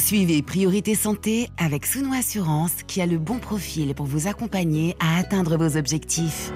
Suivez Priorité Santé avec Souno Assurance qui a le bon profil pour vous accompagner à atteindre vos objectifs.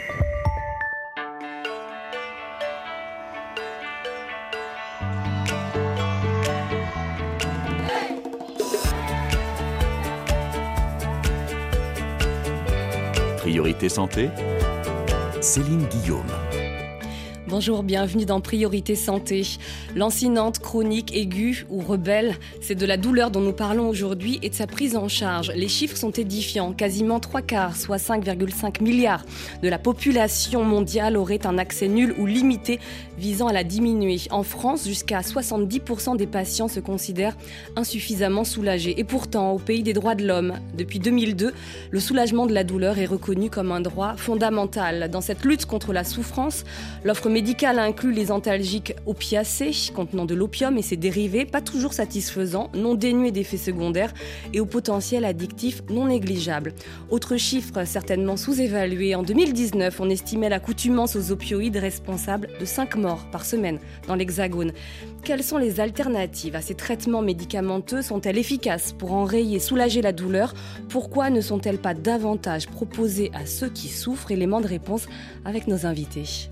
Priorité Santé, Céline Guillaume. Bonjour, bienvenue dans Priorité Santé. Lancinante, chronique, aiguë ou rebelle, c'est de la douleur dont nous parlons aujourd'hui et de sa prise en charge. Les chiffres sont édifiants. Quasiment 3/4, soit 5,5 milliards de la population mondiale aurait un accès nul ou limité visant à la diminuer. En France, jusqu'à 70% des patients se considèrent insuffisamment soulagés. Et pourtant, au pays des droits de l'homme, depuis 2002, le soulagement de la douleur est reconnu comme un droit fondamental. Dans cette lutte contre la souffrance, l'offre médicale inclut les antalgiques opiacés, contenant de l'opium et ses dérivés, pas toujours satisfaisants, non dénués d'effets secondaires et au potentiel addictif non négligeable. Autre chiffre certainement sous-évalué, en 2019, on estimait l'accoutumance aux opioïdes responsable de 5 morts par semaine dans l'Hexagone. Quelles sont les alternatives à ces traitements médicamenteux ? Sont-elles efficaces pour enrayer, soulager la douleur ? Pourquoi ne sont-elles pas davantage proposées à ceux qui souffrent ? Élément de réponse avec nos invités.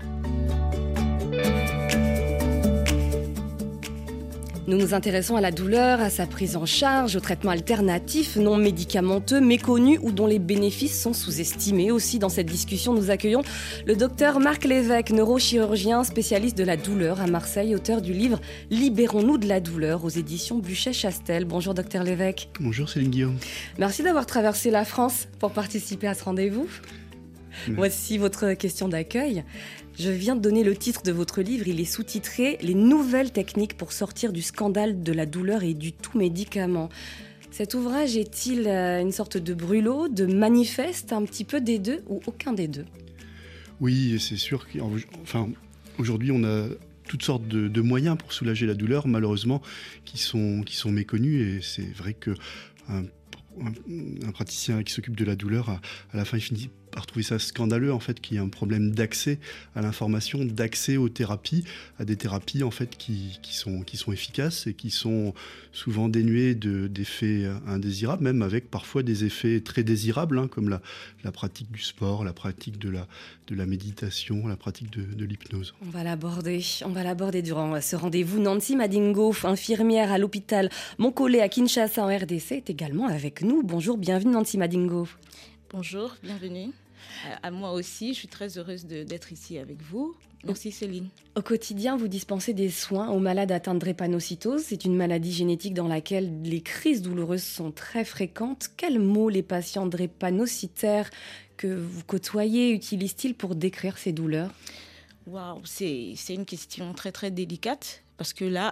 Nous nous intéressons à la douleur, à sa prise en charge, aux traitements alternatifs, non médicamenteux, méconnus ou dont les bénéfices sont sous-estimés. Aussi, dans cette discussion, nous accueillons le docteur Marc Lévesque, neurochirurgien spécialiste de la douleur à Marseille, auteur du livre « Libérons-nous de la douleur » aux éditions Buchet-Chastel. Bonjour docteur Lévesque. Bonjour Céline Guillaume. Merci d'avoir traversé la France pour participer à ce rendez-vous. Voici votre question d'accueil. Je viens de donner le titre de votre livre. Il est sous-titré « Les nouvelles techniques pour sortir du scandale de la douleur et du tout médicament ». Cet ouvrage est-il une sorte de brûlot, de manifeste, un petit peu des deux ou aucun des deux ? Oui, c'est sûr qu'aujourd'hui, on a toutes sortes de moyens pour soulager la douleur, malheureusement, qui sont méconnus. Et c'est vrai qu'un praticien qui s'occupe de la douleur, à la fin, il finit par trouver ça scandaleux, en fait, qu'il y ait un problème d'accès à l'information, d'accès aux thérapies, à des thérapies, en fait, qui sont efficaces et qui sont souvent dénuées d'effets indésirables, même avec parfois des effets très désirables, comme la pratique du sport, la pratique de la méditation, la pratique de l'hypnose. On va l'aborder durant ce rendez-vous. Nancy Madingo, infirmière à l'hôpital Montcollet à Kinshasa en RDC, est également avec nous. Bonjour, bienvenue Nancy Madingo. Bonjour, bienvenue. À moi aussi, je suis très heureuse d'être ici avec vous. Merci Céline. Au quotidien, vous dispensez des soins aux malades atteints de drépanocytose. C'est une maladie génétique dans laquelle les crises douloureuses sont très fréquentes. Quels mots les patients drépanocytaires que vous côtoyez utilisent-ils pour décrire ces douleurs ? Waouh, c'est une question très très délicate parce que là,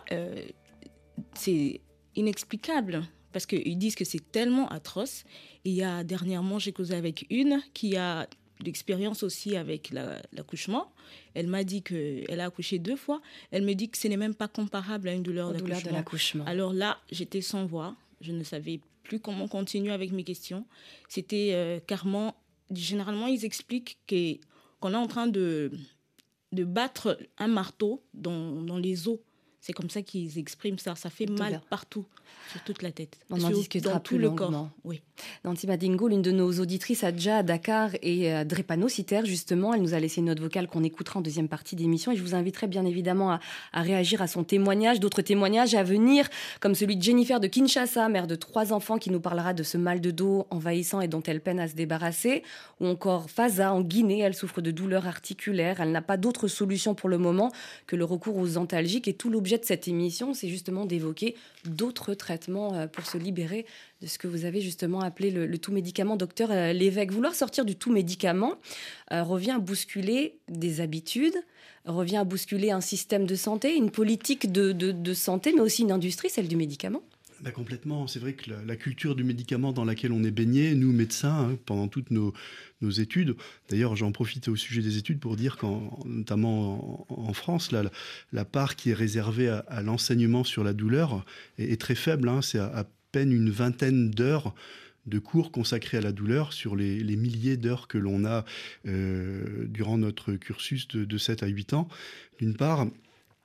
c'est inexplicable. Parce qu'ils disent que c'est tellement atroce. Et dernièrement, j'ai causé avec une qui a l'expérience aussi avec l'accouchement. Elle m'a dit qu'elle a accouché 2 fois. Elle me dit que ce n'est même pas comparable à une douleur d'accouchement. Alors là, j'étais sans voix. Je ne savais plus comment continuer avec mes questions. C'était carrément... Généralement, ils expliquent qu'on est en train de battre un marteau dans les os. C'est comme ça qu'ils expriment ça. Ça fait mal partout, sur toute la tête. On en discutera plus longuement. Oui. Nancy Madingo, l'une de nos auditrices, Adja à Dakar, est drépanocytaire, justement. Elle nous a laissé une note vocale qu'on écoutera en deuxième partie d'émission. Et je vous inviterai bien évidemment à réagir à son témoignage. D'autres témoignages à venir, comme celui de Jennifer de Kinshasa, mère de 3 enfants, qui nous parlera de ce mal de dos envahissant et dont elle peine à se débarrasser. Ou encore Faza, en Guinée. Elle souffre de douleurs articulaires. Elle n'a pas d'autre solution pour le moment que le recours aux antalgiques. Et tout l'objet de cette émission, c'est justement d'évoquer d'autres traitements pour se libérer de ce que vous avez justement appelé le tout médicament. Docteur Lévesque, vouloir sortir du tout médicament revient à bousculer des habitudes, revient à bousculer un système de santé, une politique de santé, mais aussi une industrie, celle du médicament. Complètement. C'est vrai que la culture du médicament dans laquelle on est baigné, nous médecins, pendant toutes nos études, d'ailleurs j'en profite au sujet des études pour dire notamment en France, la part qui est réservée à l'enseignement sur la douleur est très faible. C'est à peine une vingtaine d'heures de cours consacrés à la douleur sur les milliers d'heures que l'on a durant notre cursus de 7 à 8 ans, d'une part.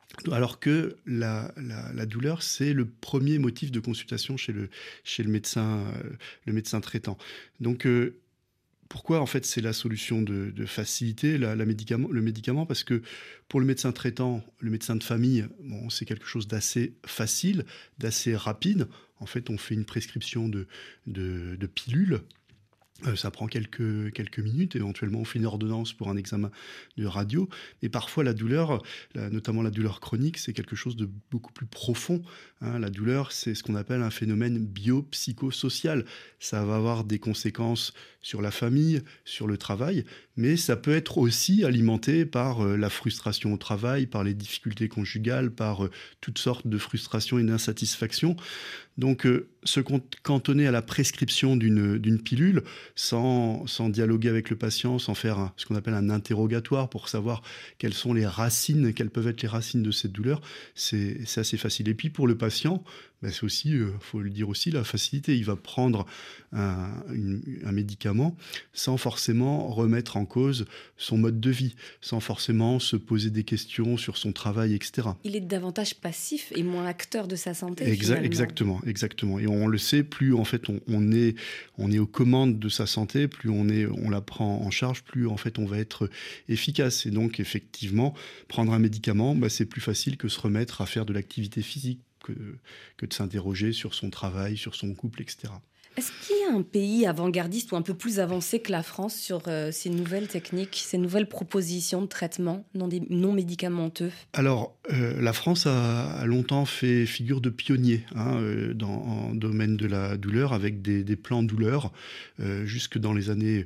Alors que la douleur, c'est le premier motif de consultation chez le médecin traitant. Donc, pourquoi en fait c'est la solution de facilité, le médicament? Parce que pour le médecin traitant, le médecin de famille, bon, c'est quelque chose d'assez facile, d'assez rapide. En fait, on fait une prescription de pilules. Ça prend quelques minutes, éventuellement on fait une ordonnance pour un examen de radio. Et parfois la douleur, notamment la douleur chronique, c'est quelque chose de beaucoup plus profond. La douleur, c'est ce qu'on appelle un phénomène biopsychosocial. Ça va avoir des conséquences sur la famille, sur le travail, mais ça peut être aussi alimenté par la frustration au travail, par les difficultés conjugales, par toutes sortes de frustrations et d'insatisfactions. Donc, se cantonner à la prescription d'une pilule, sans dialoguer avec le patient, sans faire ce qu'on appelle un interrogatoire pour savoir quelles peuvent être les racines de cette douleur, c'est assez facile. Et puis pour le patient, c'est aussi, faut le dire aussi, la facilité. Il va prendre un médicament sans forcément remettre en cause son mode de vie, sans forcément se poser des questions sur son travail, etc. Il est davantage passif et moins acteur de sa santé. Exactement. Et on le sait, plus en fait on est aux commandes de sa santé, plus on la prend en charge, plus en fait on va être efficace. Et donc effectivement, prendre un médicament, c'est plus facile que se remettre à faire de l'activité physique, que de s'interroger sur son travail, sur son couple, etc. Est-ce qu'il y a un pays avant-gardiste ou un peu plus avancé que la France sur ces nouvelles techniques, ces nouvelles propositions de traitement non médicamenteux? Alors, la France a longtemps fait figure de pionnier dans le domaine de la douleur, avec des plans douleur, jusque dans les années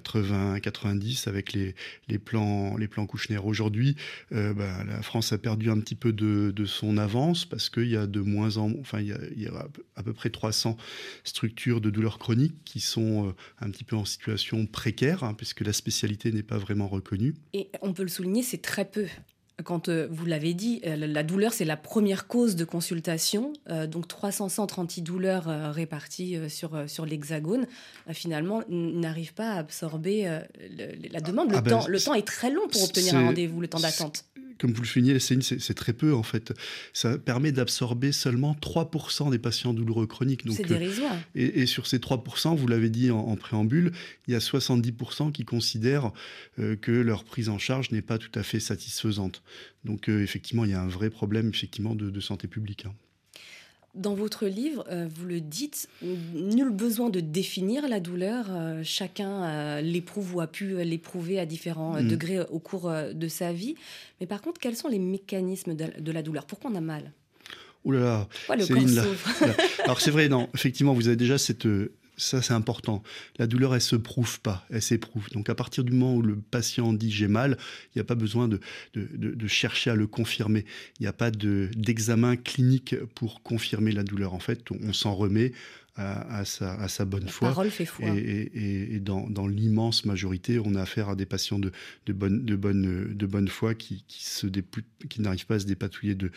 80-90, avec les plans Kouchner. Aujourd'hui, la France a perdu un petit peu de son avance, parce qu'il y a il y a à peu près 300 structures de douleurs chroniques qui sont un petit peu en situation précaire, puisque la spécialité n'est pas vraiment reconnue. Et on peut le souligner, c'est très peu. Quand vous l'avez dit, la douleur, c'est la première cause de consultation. Donc 300 centres antidouleurs répartis sur l'Hexagone, finalement, n'arrivent pas à absorber la demande. Le temps est très long pour obtenir un rendez-vous, le temps d'attente. Comme vous le soulignez, c'est très peu en fait. Ça permet d'absorber seulement 3% des patients douloureux chroniques. Donc, c'est dérisoire. Et sur ces 3%, vous l'avez dit en préambule, il y a 70% qui considèrent que leur prise en charge n'est pas tout à fait satisfaisante. Donc effectivement, il y a un vrai problème effectivement de santé publique. Dans votre livre, vous le dites, nul besoin de définir la douleur. Chacun l'éprouve ou a pu l'éprouver à différents degrés au cours de sa vie. Mais par contre, quels sont les mécanismes de la douleur? Pourquoi on a mal? Ouh là là, le Céline, corps s'ouvre. Alors c'est vrai, non, effectivement, vous avez déjà ça, c'est important. La douleur, elle se prouve pas, elle s'éprouve. Donc, à partir du moment où le patient dit « j'ai mal », il n'y a pas besoin de chercher à le confirmer. Il n'y a pas d'examen clinique pour confirmer la douleur. En fait, on s'en remet à sa bonne foi. La parole fait foi. Et dans l'immense majorité, on a affaire à des patients de bonne foi qui n'arrivent pas à se dépatouiller de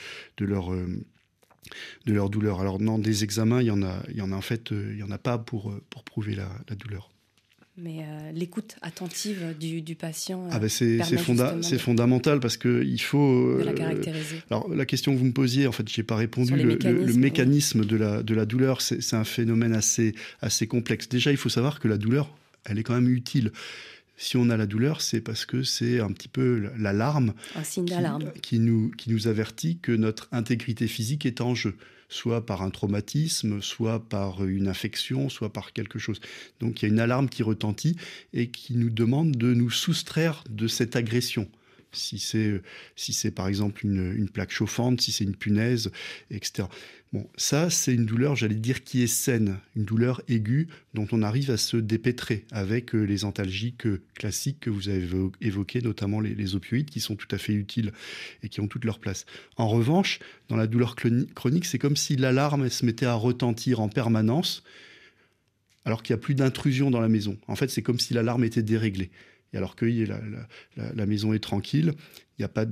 leur douleur. Alors dans des examens, il y en a pas pour prouver la douleur. Mais l'écoute attentive du patient, c'est fondamental, parce que il faut de la caractériser. Alors la question que vous me posiez, en fait, j'ai pas répondu. Le mécanisme de la douleur, c'est un phénomène assez complexe. Déjà, il faut savoir que la douleur, elle est quand même utile. Si on a la douleur, c'est parce que c'est un petit peu l'alarme, un signe d'alarme qui nous avertit que notre intégrité physique est en jeu, soit par un traumatisme, soit par une infection, soit par quelque chose. Donc il y a une alarme qui retentit et qui nous demande de nous soustraire de cette agression. Si c'est par exemple une plaque chauffante, si c'est une punaise, etc. Bon, ça, c'est une douleur, j'allais dire, qui est saine, une douleur aiguë dont on arrive à se dépêtrer avec les antalgiques classiques que vous avez évoqués, notamment les opioïdes, qui sont tout à fait utiles et qui ont toute leur place. En revanche, dans la douleur chronique, c'est comme si l'alarme se mettait à retentir en permanence, alors qu'il n'y a plus d'intrusion dans la maison. En fait, c'est comme si l'alarme était déréglée. Et alors que la maison est tranquille, il n'y a pas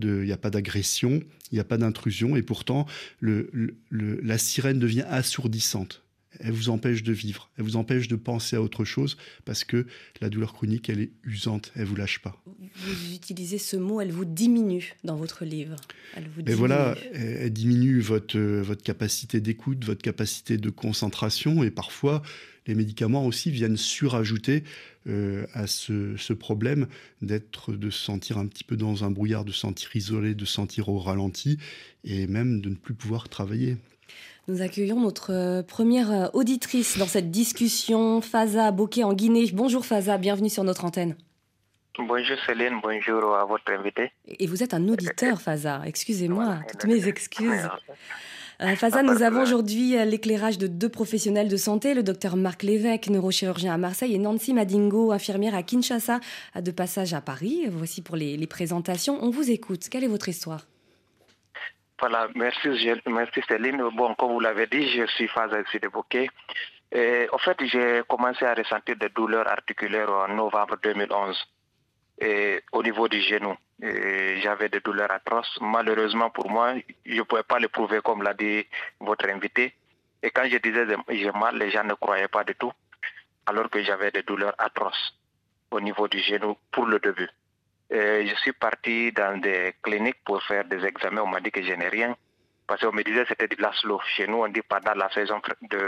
d'agression, il n'y a pas d'intrusion, et pourtant la sirène devient assourdissante. elle vous empêche de vivre, elle vous empêche de penser à autre chose parce que la douleur chronique, elle est usante, elle ne vous lâche pas. Vous utilisez ce mot, elle vous diminue dans votre livre. Elle vous diminue. Voilà, elle diminue votre capacité d'écoute, votre capacité de concentration et parfois les médicaments aussi viennent surajouter à ce problème de se sentir un petit peu dans un brouillard, de se sentir isolé, de se sentir au ralenti et même de ne plus pouvoir travailler. Nous accueillons notre première auditrice dans cette discussion, Faza Bokeh en Guinée. Bonjour Faza, bienvenue sur notre antenne. Bonjour Céline, bonjour à votre invité. Et vous êtes un auditeur Faza, excusez-moi, toutes mes excuses. Faza, nous avons aujourd'hui l'éclairage de 2 professionnels de santé, le docteur Marc Lévesque, neurochirurgien à Marseille, et Nancy Madingo, infirmière à Kinshasa, de passage à Paris. Voici pour les présentations. On vous écoute. Quelle est votre histoire ? Voilà, merci Céline. Bon, comme vous l'avez dit, je suis Faza Bokeh. En fait, j'ai commencé à ressentir des douleurs articulaires en novembre 2011 au niveau du genou. J'avais des douleurs atroces. Malheureusement pour moi, je ne pouvais pas le prouver comme l'a dit votre invité. Et quand je disais j'ai mal, les gens ne croyaient pas du tout, alors que j'avais des douleurs atroces au niveau du genou pour le début. Je suis parti dans des cliniques pour faire des examens. On m'a dit que je n'ai rien. Parce qu'on me disait que c'était de l'aslo. Chez nous, on dit pendant la saison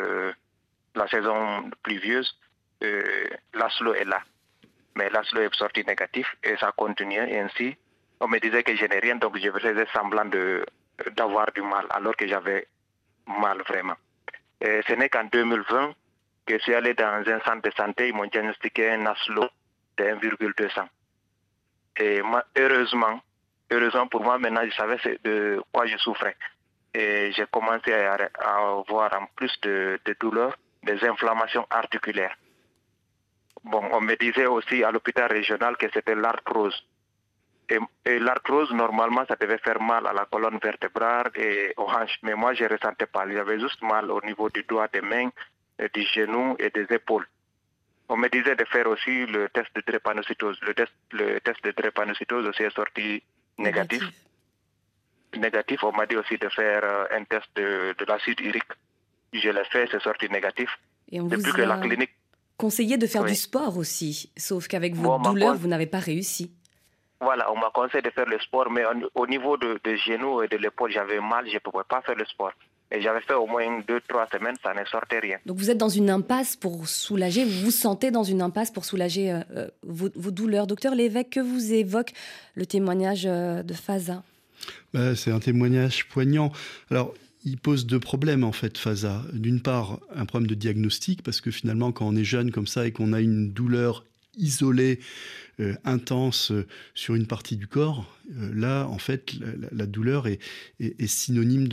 pluvieuse, l'aslo est là. Mais l'aslo est sorti négatif et ça continuait ainsi. On me disait que je n'ai rien, donc je faisais semblant d'avoir du mal, alors que j'avais mal vraiment. Et ce n'est qu'en 2020 que je suis allé dans un centre de santé. Ils m'ont diagnostiqué un aslo de 1,200. Et moi, heureusement pour moi, maintenant, je savais de quoi je souffrais. Et j'ai commencé à avoir en plus de douleurs, des inflammations articulaires. Bon, on me disait aussi à l'hôpital régional que c'était l'arthrose. Et l'arthrose, normalement, ça devait faire mal à la colonne vertébrale et aux hanches. Mais moi, je ne ressentais pas. J'avais juste mal au niveau du doigt, des mains, du genou et des épaules. On me disait de faire aussi le test de drépanocytose. Le test de drépanocytose aussi est sorti négatif. On m'a dit aussi de faire un test de l'acide urique. Je l'ai fait, c'est sorti négatif. Et on vous a conseillé de faire du sport aussi, sauf qu'avec vos douleurs, vous n'avez pas réussi. Voilà, on m'a conseillé de faire le sport, mais au niveau de genoux et de l'épaule, j'avais mal, je ne pouvais pas faire le sport. Et j'avais fait au moins 2-3 semaines, ça ne sortait rien. Donc vous êtes dans une impasse pour soulager, vous vous sentez dans une impasse pour soulager vos douleurs. Docteur Lévesque, que vous évoque le témoignage de Faza ? C'est un témoignage poignant. Alors, il pose 2 problèmes en fait, Faza. D'une part, un problème de diagnostic, parce que finalement, quand on est jeune comme ça et qu'on a une douleur isolée, intense sur une partie du corps, là, en fait, la douleur est synonyme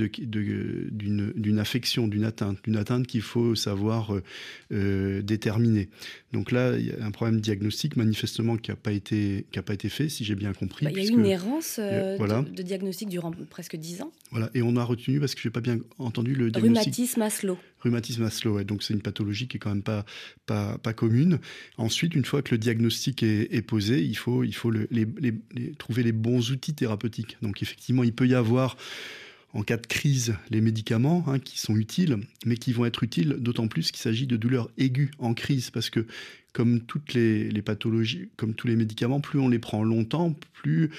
d'une affection, d'une atteinte qu'il faut savoir déterminer. Donc là, il y a un problème diagnostique, manifestement, qui n'a pas été fait, si j'ai bien compris. Il y a eu une errance de diagnostic durant presque 10 ans. Voilà, et on a retenu, parce que je n'ai pas bien entendu le diagnostic. Rhumatisme à Slow, ouais, donc c'est une pathologie qui est quand même pas commune. Ensuite, une fois que le diagnostic est posé, il faut trouver les bons outils thérapeutiques. Donc effectivement, il peut y avoir, en cas de crise, les médicaments qui sont utiles, mais qui vont être utiles d'autant plus qu'il s'agit de douleurs aiguës en crise, parce que comme toutes les pathologies, comme tous les médicaments, plus on les prend longtemps, plus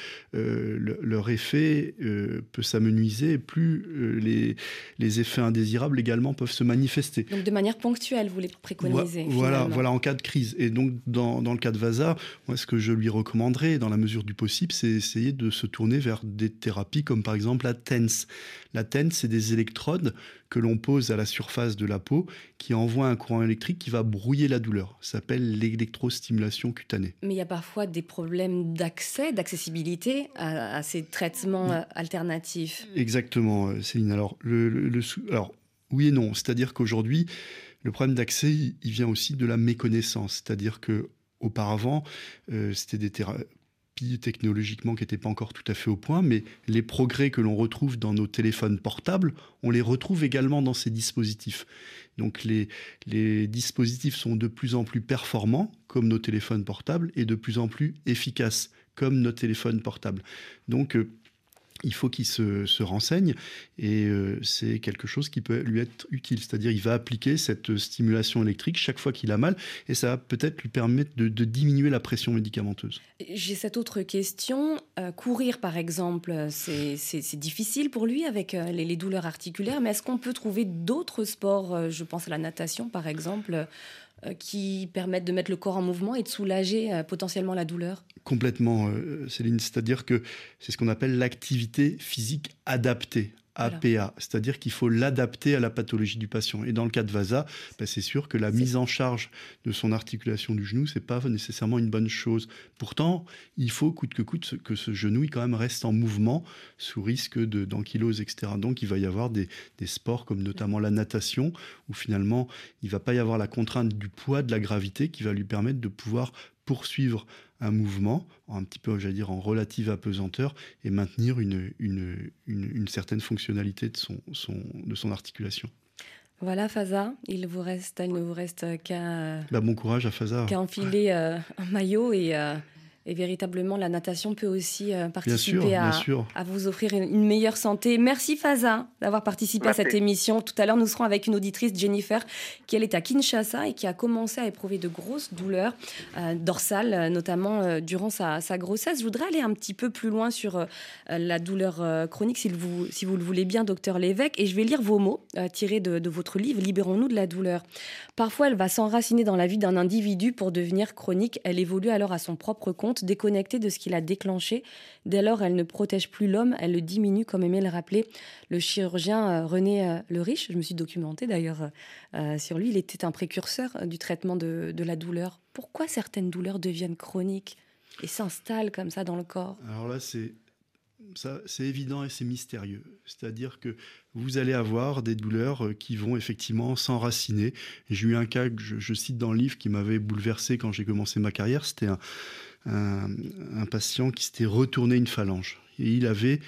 leur effet peut s'amenuiser, plus les effets indésirables également peuvent se manifester. Donc de manière ponctuelle, vous les préconisez. Voilà, en cas de crise. Et donc dans le cas de Faza, moi ce que je lui recommanderais, dans la mesure du possible, c'est essayer de se tourner vers des thérapies comme par exemple la TENS. La TENS, c'est des électrodes que l'on pose à la surface de la peau qui envoie un courant électrique qui va brouiller la douleur. Ça s'appelle l'électrostimulation cutanée. Mais il y a parfois des problèmes d'accessibilité à ces traitements alternatifs. Exactement, Céline. Alors, alors, oui et non. C'est-à-dire qu'aujourd'hui, le problème d'accès, il vient aussi de la méconnaissance. C'est-à-dire qu'auparavant, c'était des thérapies technologiquement qui n'étaient pas encore tout à fait au point, mais les progrès que l'on retrouve dans nos téléphones portables, on les retrouve également dans ces dispositifs. Donc les dispositifs sont de plus en plus performants, comme nos téléphones portables, et de plus en plus efficaces, comme nos téléphones portables. Donc il faut qu'il se renseigne et c'est quelque chose qui peut lui être utile. C'est-à-dire il va appliquer cette stimulation électrique chaque fois qu'il a mal et ça va peut-être lui permettre de diminuer la pression médicamenteuse. J'ai cette autre question. Courir, par exemple, c'est difficile pour lui avec les douleurs articulaires, mais est-ce qu'on peut trouver d'autres sports, je pense à la natation, par exemple, qui permettent de mettre le corps en mouvement et de soulager potentiellement la douleur? Complètement, Céline. C'est-à-dire que c'est ce qu'on appelle l'activité physique adaptée, APA. Voilà. C'est-à-dire qu'il faut l'adapter à la pathologie du patient. Et dans le cas de Vasa, c'est sûr que la mise en charge de son articulation du genou, c'est pas nécessairement une bonne chose. Pourtant, il faut coûte que coûte que ce genou quand même reste en mouvement sous risque d'ankylose, etc. Donc, il va y avoir des sports comme notamment la natation, où finalement, il ne va pas y avoir la contrainte du poids, de la gravité, qui va lui permettre de pouvoir poursuivre un mouvement, un petit peu, j'allais dire, en relative apesanteur et maintenir une certaine fonctionnalité de son articulation. Voilà, Faza, il ne vous reste qu'à... bon courage à Faza. Qu'à enfiler un maillot et véritablement, la natation peut aussi participer à vous offrir une meilleure santé. Merci Faza d'avoir participé à cette émission. Tout à l'heure, nous serons avec une auditrice, Jennifer, qui elle est à Kinshasa et qui a commencé à éprouver de grosses douleurs dorsales, notamment durant sa grossesse. Je voudrais aller un petit peu plus loin sur la douleur chronique, si vous le voulez bien, docteur Lévesque. Et je vais lire vos mots tirés de votre livre « Libérons-nous de la douleur ». Parfois, elle va s'enraciner dans la vie d'un individu pour devenir chronique. Elle évolue alors à son propre compte, déconnectée de ce qui l'a déclenché. Dès lors, elle ne protège plus l'homme, elle le diminue, comme aimait le rappeler le chirurgien René Le Riche. Je me suis documentée d'ailleurs sur lui. Il était un précurseur du traitement de la douleur. Pourquoi certaines douleurs deviennent chroniques et s'installent comme ça dans le corps? Alors là, c'est évident et c'est mystérieux. C'est-à-dire que vous allez avoir des douleurs qui vont effectivement s'enraciner. J'ai eu un cas que je cite dans le livre qui m'avait bouleversé quand j'ai commencé ma carrière. C'était un patient qui s'était retourné une phalange. Et il avait...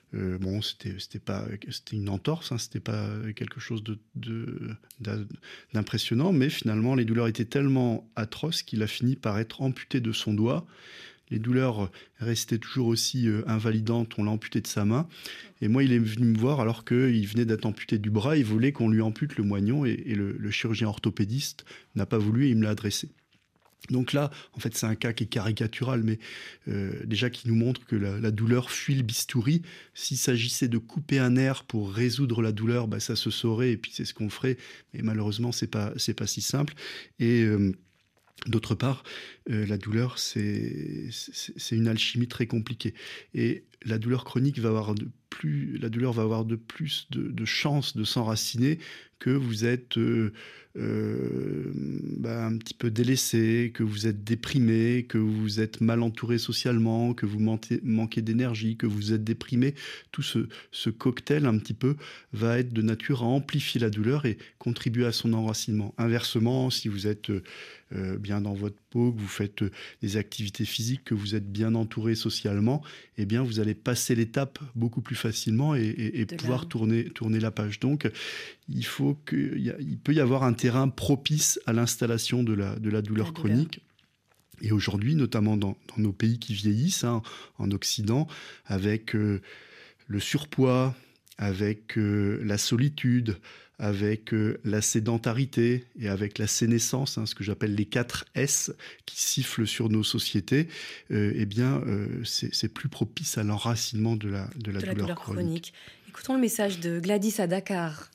c'était une entorse, hein, c'était pas quelque chose d'impressionnant, mais finalement, les douleurs étaient tellement atroces qu'il a fini par être amputé de son doigt. Les douleurs restaient toujours aussi invalidantes, on l'a amputé de sa main. Et moi, il est venu me voir alors qu'il venait d'être amputé du bras, il voulait qu'on lui ampute le moignon et le chirurgien orthopédiste n'a pas voulu et il me l'a adressé. Donc là, en fait, c'est un cas qui est caricatural, mais déjà qui nous montre que la douleur fuit le bistouri. S'il s'agissait de couper un nerf pour résoudre la douleur, ça se saurait et puis c'est ce qu'on ferait. Mais malheureusement, c'est pas si simple. Et d'autre part, la douleur, c'est une alchimie très compliquée. Et la douleur chronique va avoir de plus de chances de s'enraciner que vous êtes un petit peu délaissé, que vous êtes déprimé, que vous êtes mal entouré socialement, que vous manquez d'énergie, que vous êtes déprimé. Tout ce cocktail un petit peu va être de nature à amplifier la douleur et contribuer à son enracinement. Inversement, si vous êtes bien dans votre peau, que vous faites des activités physiques, que vous êtes bien entouré socialement, eh bien vous allez passer l'étape beaucoup plus facilement et pouvoir tourner la page. Donc il peut y avoir un terrain propice à l'installation de la douleur chronique. Et aujourd'hui, notamment dans nos pays qui vieillissent, hein, en Occident, avec le surpoids, avec la solitude, avec la sédentarité et avec la sénescence, hein, ce que j'appelle les 4 S qui sifflent sur nos sociétés, c'est plus propice à l'enracinement de la douleur chronique. Écoutons le message de Gladys à Dakar.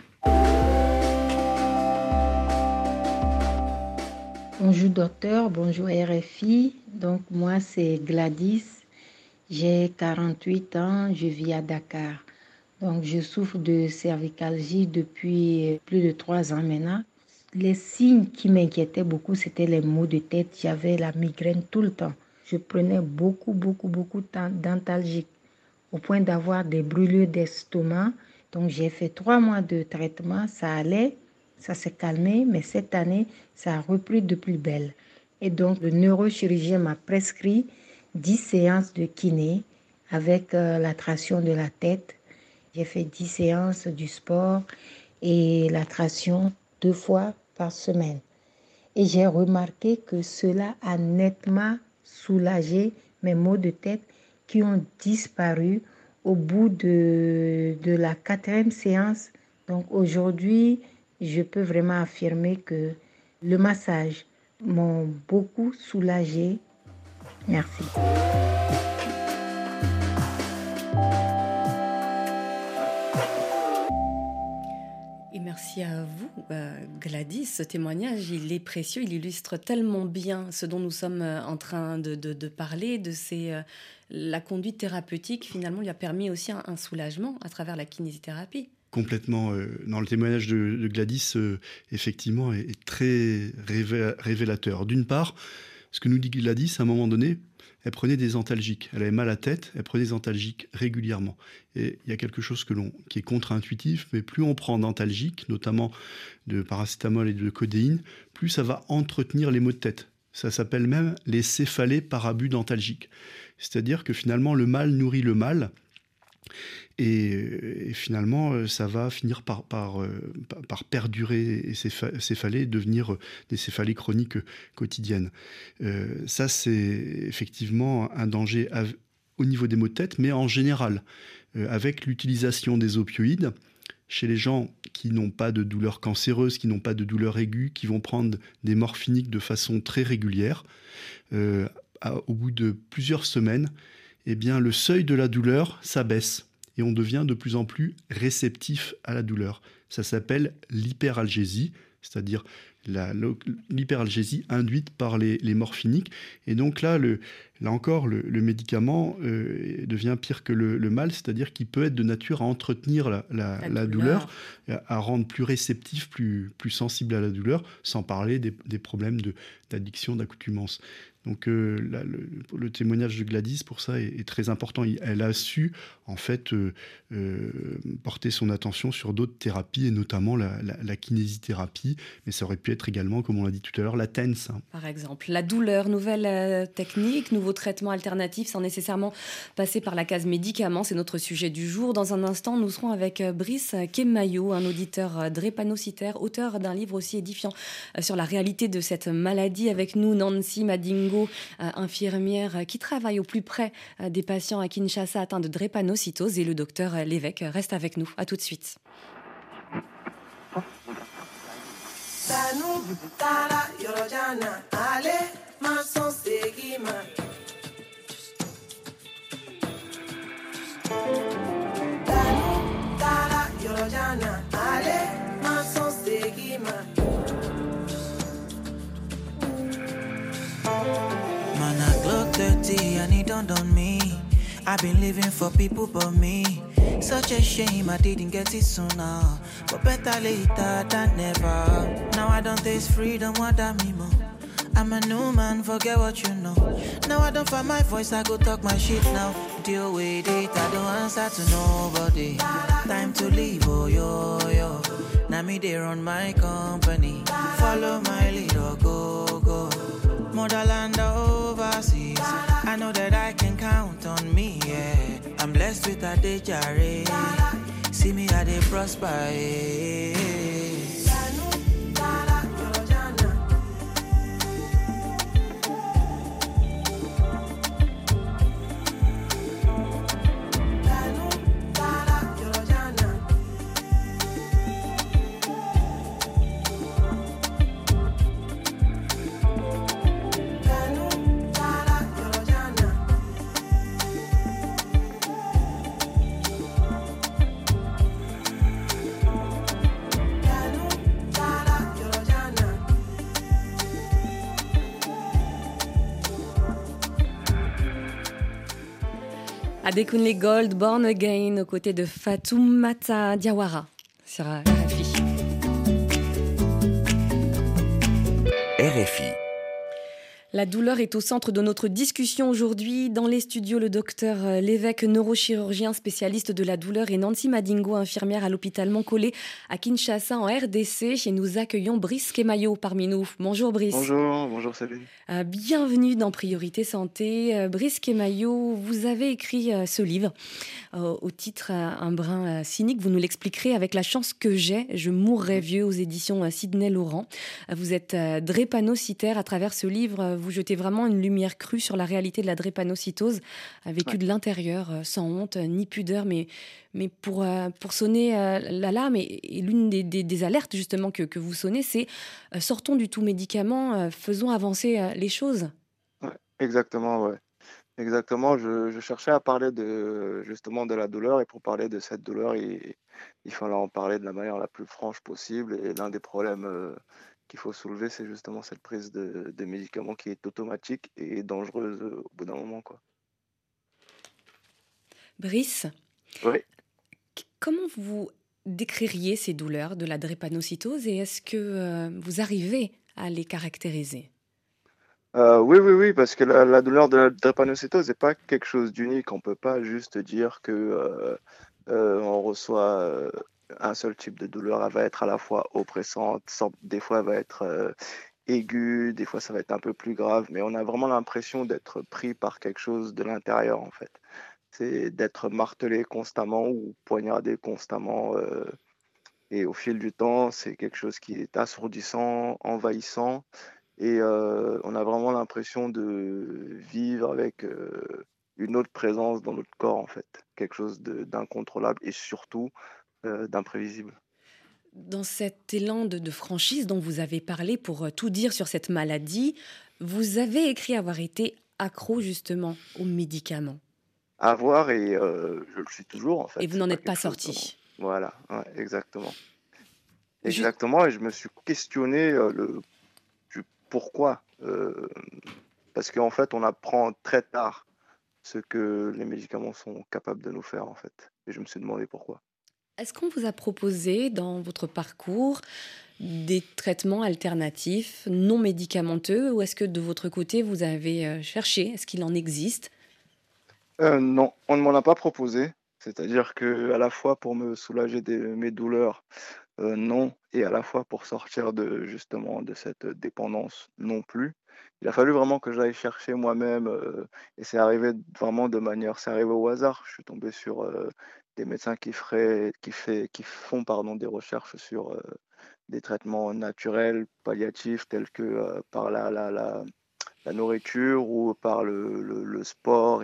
Bonjour docteur, bonjour RFI. Donc moi c'est Gladys, j'ai 48 ans, je vis à Dakar. Donc je souffre de cervicalgie depuis plus de 3 ans maintenant. Les signes qui m'inquiétaient beaucoup, c'était les maux de tête. J'avais la migraine tout le temps. Je prenais beaucoup d'antalgiques au point d'avoir des brûlures d'estomac. Donc j'ai fait 3 mois de traitement, ça allait. Ça s'est calmé, mais cette année, ça a repris de plus belle. Et donc, le neurochirurgien m'a prescrit 10 séances de kiné avec la traction de la tête. J'ai fait 10 séances du sport et la traction 2 fois par semaine. Et j'ai remarqué que cela a nettement soulagé mes maux de tête qui ont disparu au bout de la 4e séance. Donc aujourd'hui, je peux vraiment affirmer que le massage m'a beaucoup soulagée. Merci. Et merci à vous, Gladys. Ce témoignage, il est précieux, il illustre tellement bien ce dont nous sommes en train de parler, la conduite thérapeutique, finalement, lui a permis aussi un soulagement à travers la kinésithérapie. Complètement. Dans le témoignage de Gladys, effectivement, est très révélateur. D'une part, ce que nous dit Gladys, à un moment donné, elle prenait des antalgiques. Elle avait mal à la tête, elle prenait des antalgiques régulièrement. Et il y a quelque chose qui est contre-intuitif, mais plus on prend d'antalgiques, notamment de paracétamol et de codéine, plus ça va entretenir les maux de tête. Ça s'appelle même les céphalées par abus d'antalgiques. C'est-à-dire que finalement, le mal nourrit le mal. Et finalement, ça va finir par perdurer et céphalées et devenir des céphalées chroniques quotidiennes. Ça, c'est effectivement un danger au niveau des maux de tête, mais en général, avec l'utilisation des opioïdes, chez les gens qui n'ont pas de douleurs cancéreuses, qui n'ont pas de douleurs aiguës, qui vont prendre des morphiniques de façon très régulière, au bout de plusieurs semaines, eh bien, le seuil de la douleur s'abaisse et on devient de plus en plus réceptif à la douleur. Ça s'appelle l'hyperalgésie, c'est-à-dire l'hyperalgésie induite par les morphiniques. Et donc là encore, le médicament devient pire que le mal, c'est-à-dire qu'il peut être de nature à entretenir la douleur, à rendre plus réceptif, plus sensible à la douleur, sans parler des problèmes d'addiction, d'accoutumance. Donc le témoignage de Gladys, pour ça, est très important. Elle a su, en fait, porter son attention sur d'autres thérapies, et notamment la kinésithérapie. Mais ça aurait pu être également, comme on l'a dit tout à l'heure, la TENS. Par exemple, la douleur, nouvelle technique, nouveau traitement alternatif, sans nécessairement passer par la case médicaments. C'est notre sujet du jour. Dans un instant, nous serons avec Brice Kemayo, un auditeur drépanocytaire, auteur d'un livre aussi édifiant sur la réalité de cette maladie. Avec nous, Nancy Madingo, infirmière qui travaille au plus près des patients à Kinshasa atteints de drépanocytose, et le docteur Lévesque reste avec nous. À tout de suite. Man, I clock 30 and it dawned on me. I've been living for people but me. Such a shame I didn't get it sooner. But better later than never. Now I don't taste freedom, what I mean more. I'm a new man, forget what you know. Now I don't find my voice, I go talk my shit now. Deal with it, I don't answer to nobody. Time to leave, oh yo yo. Now me they run my company. Follow my lead or go. Motherland or overseas, I know that I can count on me, yeah. I'm blessed with a day jare. See me how they prosper, yeah. Adekunle Gold, Born Again, aux côtés de Fatoumata Diawara sur RFI. RFI. La douleur est au centre de notre discussion aujourd'hui. Dans les studios, le docteur Lévesque, neurochirurgien spécialiste de la douleur, et Nancy Madingo, infirmière à l'hôpital Mankolé à Kinshasa en RDC. Et nous accueillons Brice Kemayo parmi nous. Bonjour Brice. Bonjour Céline. Bienvenue dans Priorité Santé. Brice Kemayo, vous avez écrit ce livre au titre un brin cynique. Vous nous l'expliquerez. Avec la chance que j'ai, je mourrai vieux, aux éditions Sidney Laurent. Vous êtes drépanocytaire. À travers ce livre, vous jetez vraiment une lumière crue sur la réalité de la drépanocytose, vécue de l'intérieur, sans honte ni pudeur, mais pour sonner l'alarme. Et l'une des alertes justement que vous sonnez, c'est sortons du tout médicament, faisons avancer les choses. Ouais, exactement, ouais. Exactement, je cherchais à parler justement de la douleur, et pour parler de cette douleur, il fallait en parler de la manière la plus franche possible. Et l'un des problèmes qu'il faut soulever, c'est justement cette prise de médicaments qui est automatique et dangereuse au bout d'un moment, quoi. Brice, Oui. comment vous décririez ces douleurs de la drépanocytose et est-ce que vous arrivez à les caractériser? Oui, parce que la douleur de la drépanocytose n'est pas quelque chose d'unique. On ne peut pas juste dire que on reçoit un seul type de douleur. Elle va être à la fois oppressante, des fois elle va être aiguë, des fois ça va être un peu plus grave, mais on a vraiment l'impression d'être pris par quelque chose de l'intérieur, en fait. C'est d'être martelé constamment ou poignardé constamment. Et au fil du temps, c'est quelque chose qui est assourdissant, envahissant. Et on a vraiment l'impression de vivre avec une autre présence dans notre corps, en fait. Quelque chose d'incontrôlable et surtout d'imprévisible. Dans cet élan de franchise dont vous avez parlé pour tout dire sur cette maladie, vous avez écrit avoir été accro justement aux médicaments. Avoir, et je le suis toujours, en fait. Et vous C'est n'en pas êtes pas quelque chose sorti. Voilà, ouais, exactement. Je- Exactement, et je me suis questionné du pourquoi. Parce qu'en fait, on apprend très tard ce que les médicaments sont capables de nous faire, en fait. Et je me suis demandé pourquoi. Est-ce qu'on vous a proposé dans votre parcours des traitements alternatifs non médicamenteux ou est-ce que de votre côté vous avez cherché? Est-ce qu'il en existe? Non, on ne m'en a pas proposé. C'est-à-dire que à la fois pour me soulager de mes douleurs, non, et à la fois pour sortir justement de cette dépendance, non plus. Il a fallu vraiment que j'aille chercher moi-même, et c'est arrivé au hasard. Je suis tombé sur des médecins qui font, pardon, des recherches sur des traitements naturels, palliatifs, tels que par la nourriture ou par le sport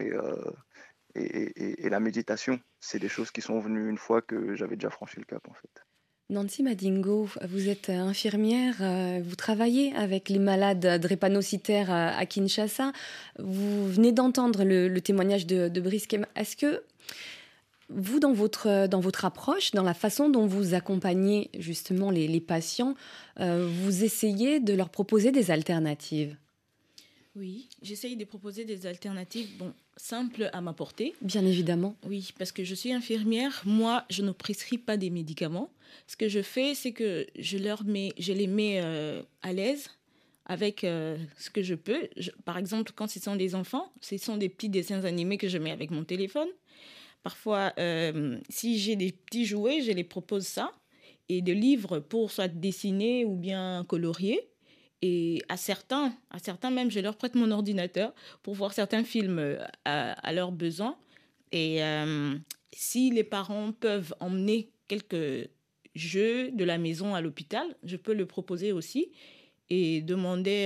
et la méditation. C'est des choses qui sont venues une fois que j'avais déjà franchi le cap, en fait. Nancy Madingo, vous êtes infirmière, vous travaillez avec les malades drépanocytaires à Kinshasa. Vous venez d'entendre le témoignage de Brice Kema. Est-ce que vous, dans votre approche, dans la façon dont vous accompagnez justement les patients, vous essayez de leur proposer des alternatives? Oui, j'essaye de proposer des alternatives simples à ma portée. Bien évidemment. Oui, parce que je suis infirmière. Moi, je ne prescris pas des médicaments. Ce que je fais, c'est que je les mets à l'aise avec ce que je peux. Par exemple, quand ce sont des enfants, ce sont des petits dessins animés que je mets avec mon téléphone. Parfois, si j'ai des petits jouets, je les propose ça. Et des livres pour soit dessiner ou bien colorier. Et à certains même, je leur prête mon ordinateur pour voir certains films à leurs besoins. Et si les parents peuvent emmener quelques jeux de la maison à l'hôpital, je peux le proposer aussi et demander...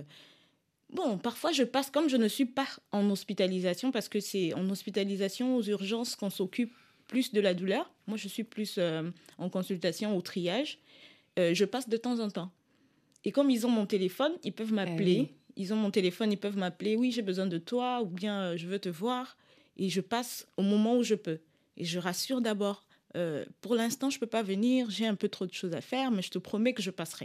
parfois je passe, comme je ne suis pas en hospitalisation, parce que c'est en hospitalisation aux urgences qu'on s'occupe plus de la douleur. Moi, je suis plus en consultation au triage. Je passe de temps en temps. Et comme ils ont mon téléphone, ils peuvent m'appeler. Oui. Ils ont mon téléphone, ils peuvent m'appeler. Oui, j'ai besoin de toi, ou bien je veux te voir. Et je passe au moment où je peux. Et je rassure d'abord. Pour l'instant, je ne peux pas venir. J'ai un peu trop de choses à faire, mais je te promets que je passerai.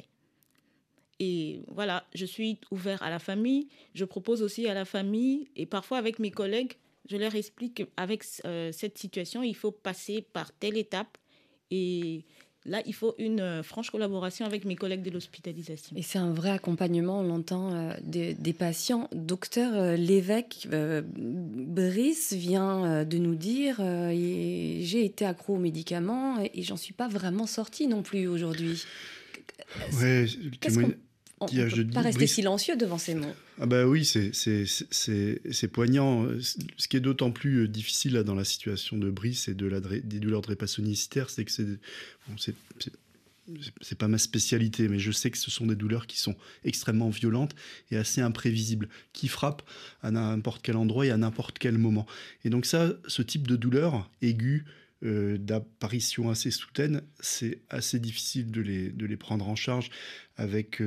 Et voilà, je suis ouvert à la famille. Je propose aussi à la famille. Et parfois, avec mes collègues, je leur explique qu'avec cette situation, il faut passer par telle étape. Et là, il faut une franche collaboration avec mes collègues de l'hospitalisation. Et c'est un vrai accompagnement, on l'entend, des patients. Docteur Lévesque, Brice vient de nous dire j'ai été accro aux médicaments et j'en suis pas vraiment sortie non plus aujourd'hui. Ouais, On ne peut pas rester silencieux devant ces mots. Ah bah oui, c'est poignant. Ce qui est d'autant plus difficile là, dans la situation de Brice et des douleurs drépanocytaires, c'est que c'est pas ma spécialité, mais je sais que ce sont des douleurs qui sont extrêmement violentes et assez imprévisibles, qui frappent à n'importe quel endroit et à n'importe quel moment. Et donc ça, ce type de douleur aiguë, d'apparition assez soudaine, c'est assez difficile de les prendre en charge avec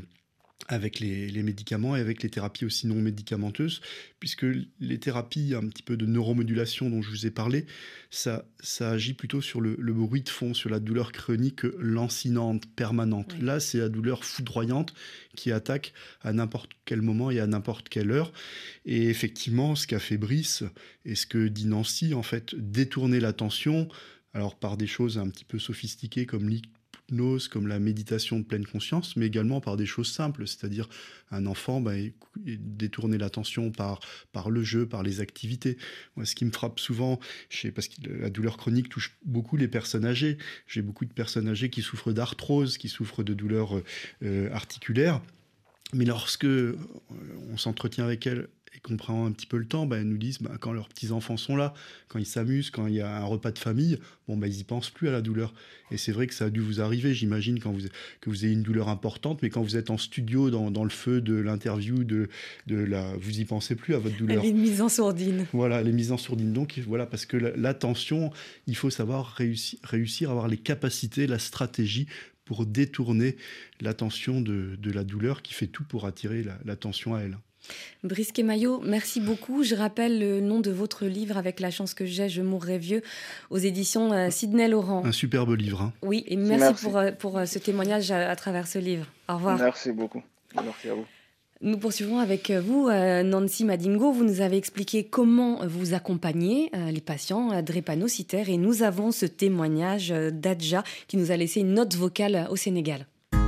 les médicaments et avec les thérapies aussi non médicamenteuses, puisque les thérapies un petit peu de neuromodulation dont je vous ai parlé, ça agit plutôt sur le bruit de fond, sur la douleur chronique lancinante, permanente. Oui. Là, c'est la douleur foudroyante qui attaque à n'importe quel moment et à n'importe quelle heure. Et effectivement, ce qu'a fait Brice et ce que dit Nancy, en fait, détourner l'attention, alors par des choses un petit peu sophistiquées comme l'hypnose, comme la méditation de pleine conscience, mais également par des choses simples, c'est-à-dire un enfant détourner l'attention par le jeu, par les activités. Moi, ce qui me frappe souvent, parce que la douleur chronique touche beaucoup les personnes âgées, j'ai beaucoup de personnes âgées qui souffrent d'arthrose, qui souffrent de douleurs articulaires, mais lorsque on s'entretient avec elles et qu'on prend un petit peu le temps, elles nous disent quand leurs petits-enfants sont là, quand ils s'amusent, quand il y a un repas de famille, ils n'y pensent plus à la douleur. Et c'est vrai que ça a dû vous arriver, j'imagine, que vous ayez une douleur importante, mais quand vous êtes en studio, dans le feu de l'interview, vous y pensez plus à votre douleur. Les mises en sourdine. Voilà, les mises en sourdine. Donc voilà, parce que l'attention, il faut savoir réussir à avoir les capacités, la stratégie pour détourner l'attention de la douleur qui fait tout pour attirer l'attention à elle. Brice Quémaillot, merci beaucoup. Je rappelle le nom de votre livre, Avec la chance que j'ai, je mourrai vieux, aux éditions Sidney Laurent. Un superbe livre. Hein. Oui, et merci. Pour ce témoignage à travers ce livre. Au revoir. Merci beaucoup. Merci à vous. Nous poursuivons avec vous, Nancy Madingo. Vous nous avez expliqué comment vous accompagnez les patients drépanocytaires et nous avons ce témoignage d'Adja qui nous a laissé une note vocale au Sénégal.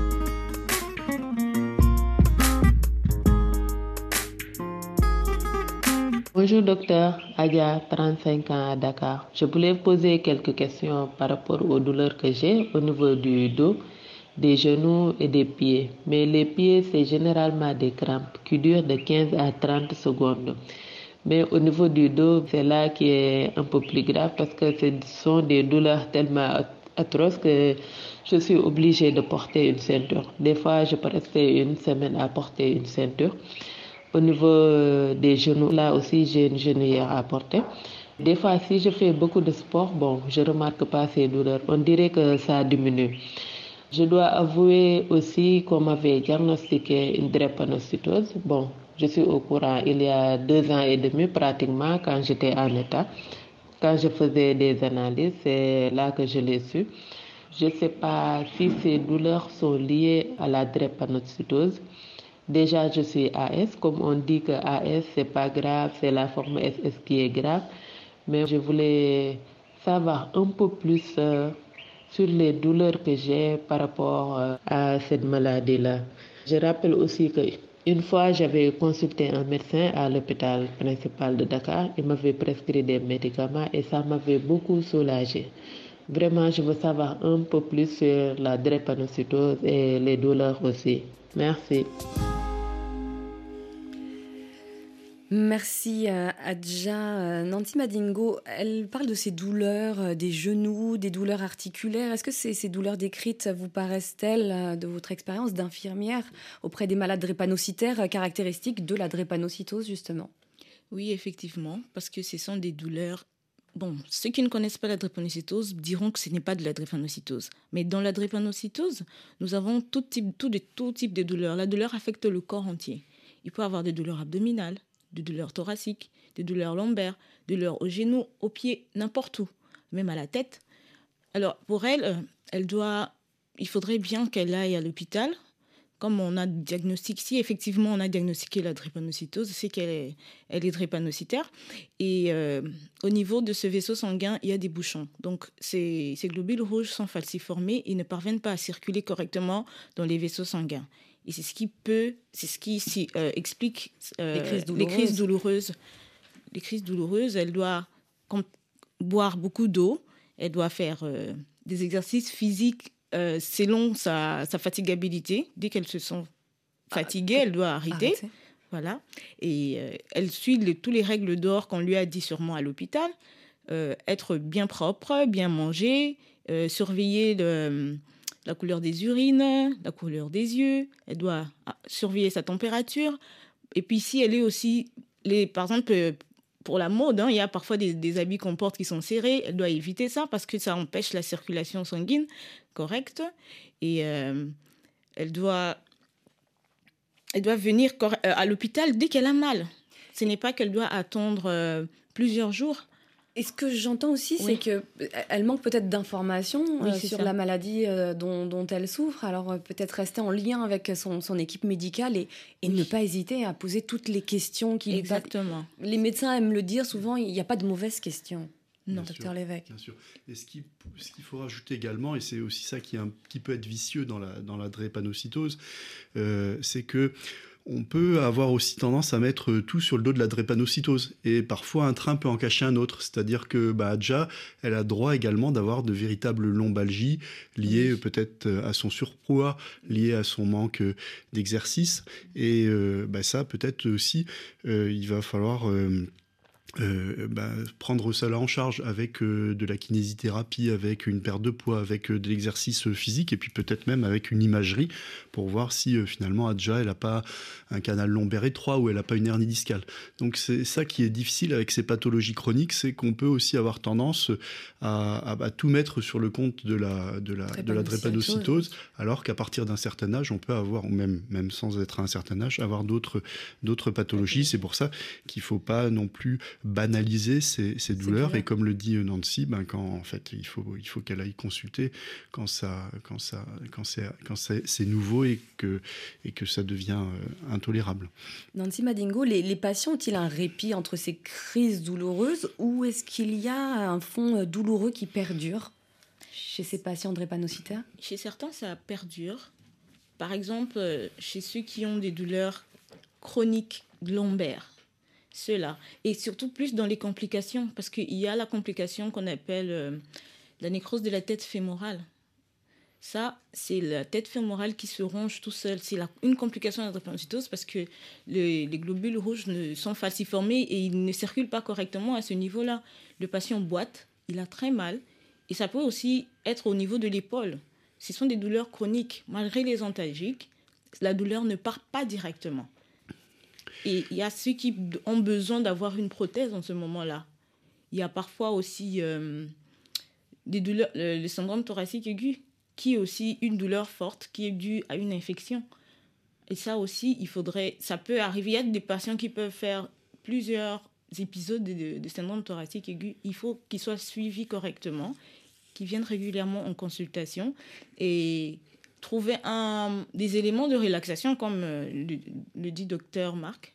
Bonjour docteur, Adja, 35 ans à Dakar. Je voulais poser quelques questions par rapport aux douleurs que j'ai au niveau du dos, des genoux et des pieds. Mais les pieds, c'est généralement des crampes qui durent de 15 à 30 secondes. Mais au niveau du dos, c'est là qui est un peu plus grave parce que ce sont des douleurs tellement atroces que je suis obligée de porter une ceinture. Des fois, je peux rester une semaine à porter une ceinture. Au niveau des genoux, là aussi, j'ai une genouillère à porter. Des fois, si je fais beaucoup de sport, je ne remarque pas ces douleurs. On dirait que ça diminue. Je dois avouer aussi qu'on m'avait diagnostiqué une drépanocytose. Je suis au courant il y a 2 ans et demi pratiquement quand j'étais en état. Quand je faisais des analyses, c'est là que je l'ai su. Je ne sais pas si ces douleurs sont liées à la drépanocytose. Déjà, je suis AS. Comme on dit que AS, c'est pas grave, c'est la forme SS qui est grave. Mais je voulais savoir un peu plus sur les douleurs que j'ai par rapport à cette maladie-là. Je rappelle aussi qu'une fois, j'avais consulté un médecin à l'hôpital principal de Dakar. Il m'avait prescrit des médicaments et ça m'avait beaucoup soulagée. Vraiment, je veux savoir un peu plus sur la drépanocytose et les douleurs aussi. Merci. Merci Adja. Nancy Madingo, elle parle de ces douleurs des genoux, des douleurs articulaires. Est-ce que ces douleurs décrites vous paraissent-elles, de votre expérience d'infirmière, auprès des malades drépanocytaires, caractéristiques de la drépanocytose justement ? Oui, effectivement, parce que ce sont des douleurs. Ceux qui ne connaissent pas la drépanocytose diront que ce n'est pas de la drépanocytose. Mais dans la drépanocytose, nous avons tout type de douleurs. La douleur affecte le corps entier. Il peut y avoir des douleurs abdominales, des douleurs thoraciques, des douleurs lombaires, des douleurs aux genoux, aux pieds, n'importe où, même à la tête. Alors, pour elle, il faudrait bien qu'elle aille à l'hôpital. Comme on a diagnostiqué, si effectivement on a diagnostiqué la drépanocytose, c'est qu'elle est drépanocytaire. Et au niveau de ce vaisseau sanguin, il y a des bouchons. Donc, ces globules rouges sont falciformés et ne parviennent pas à circuler correctement dans les vaisseaux sanguins. Et c'est ce qui explique les crises douloureuses. Les crises douloureuses, elle doit boire beaucoup d'eau, elle doit faire des exercices physiques selon sa fatigabilité. Dès qu'elles se sont fatiguées, elle doit arrêter. Voilà. Et elle suit tous les règles d'or qu'on lui a dit sûrement à l'hôpital. Être bien propre, bien manger, surveiller la couleur des urines, la couleur des yeux. Elle doit surveiller sa température. Et puis si elle est aussi, par exemple, pour la mode, il y a parfois des habits qu'on porte qui sont serrés. Elle doit éviter ça parce que ça empêche la circulation sanguine correcte. Et elle doit venir à l'hôpital dès qu'elle a mal. Ce n'est pas qu'elle doit attendre plusieurs jours. Et ce que j'entends aussi, c'est qu'elle manque peut-être d'informations sur la maladie dont elle souffre. Alors peut-être rester en lien avec son équipe médicale et ne pas hésiter à poser toutes les questions qui... Exactement. Les médecins aiment le dire souvent, il n'y a pas de mauvaises questions. Non, docteur Lévesque. Bien sûr. Et ce qu'il faut rajouter également, et c'est aussi ça qui peut être vicieux dans la drépanocytose, c'est que on peut avoir aussi tendance à mettre tout sur le dos de la drépanocytose. Et parfois, un train peut en cacher un autre. C'est-à-dire que Adja, elle a droit également d'avoir de véritables lombalgies liées peut-être à son surpoids, liées à son manque d'exercice. Et ça, peut-être aussi, il va falloir... prendre cela en charge avec de la kinésithérapie, avec une perte de poids, avec de l'exercice physique et puis peut-être même avec une imagerie pour voir si finalement Adja elle n'a pas un canal lombaire étroit ou elle n'a pas une hernie discale. Donc c'est ça qui est difficile avec ces pathologies chroniques, c'est qu'on peut aussi avoir tendance à tout mettre sur le compte de la drépanocytose, alors qu'à partir d'un certain âge on peut avoir, ou même sans être à un certain âge, avoir d'autres pathologies. C'est pour ça qu'il ne faut pas non plus banaliser ces douleurs, et comme le dit Nancy, quand en fait il faut qu'elle aille consulter quand c'est nouveau et que ça devient intolérable. Nancy Madingo, les patients ont-ils un répit entre ces crises douloureuses ou est-ce qu'il y a un fond douloureux qui perdure chez ces patients drépanocytaires? Chez certains, ça perdure. Par exemple, chez ceux qui ont des douleurs chroniques lombaires, ceux-là. Et surtout plus dans les complications, parce qu'il y a la complication qu'on appelle la nécrose de la tête fémorale. Ça, c'est la tête fémorale qui se ronge tout seul. C'est une complication de la drépanocytose parce que les globules rouges sont falciformés et ils ne circulent pas correctement à ce niveau-là. Le patient boite, il a très mal. Et ça peut aussi être au niveau de l'épaule. Ce sont des douleurs chroniques. Malgré les antalgiques, la douleur ne part pas directement. Et il y a ceux qui ont besoin d'avoir une prothèse en ce moment-là. Il y a parfois aussi des douleurs, le syndrome thoracique aigu, qui est aussi une douleur forte qui est due à une infection. Et ça aussi, ça peut arriver. Il y a des patients qui peuvent faire plusieurs épisodes de syndrome thoracique aigu. Il faut qu'ils soient suivis correctement, qu'ils viennent régulièrement en consultation et trouver des éléments de relaxation, comme le dit docteur Marc.